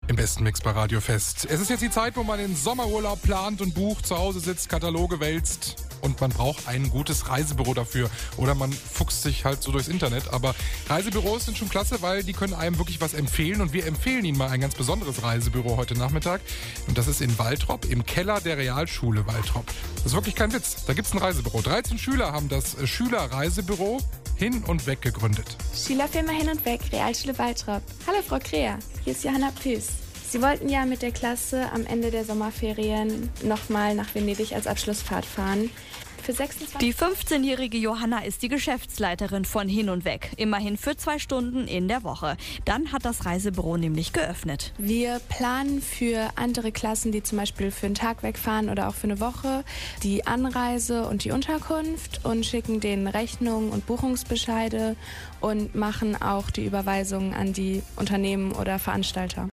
Im besten Mix bei Radio Fest. Es ist jetzt die Zeit, wo man den Sommerurlaub plant und bucht, zu Hause sitzt, Kataloge wälzt und man braucht ein gutes Reisebüro dafür. Oder man fuchst sich halt so durchs Internet. Aber Reisebüros sind schon klasse, weil die können einem wirklich was empfehlen. Und wir empfehlen Ihnen mal ein ganz besonderes Reisebüro heute Nachmittag. Und das ist in Waltrop, im Keller der Realschule Waltrop. Das ist wirklich kein Witz. Da gibt es ein Reisebüro. 13 Schüler haben das Schülerreisebüro Hin und Weg gegründet. Schülerfirma Hin und Weg, Realschule Waltrop. Hallo Frau Krea, hier ist Johanna Püß. Sie wollten ja mit der Klasse am Ende der Sommerferien nochmal nach Venedig als Abschlussfahrt fahren. Für 26 Die 15-jährige Johanna ist die Geschäftsleiterin von Hin und Weg. Immerhin für 2 Stunden in der Woche. Dann hat das Reisebüro nämlich geöffnet. Wir planen für andere Klassen, die zum Beispiel für einen Tag wegfahren oder auch für eine Woche, die Anreise und die Unterkunft und schicken denen Rechnungen und Buchungsbescheide und machen auch die Überweisungen an die Unternehmen oder Veranstalter.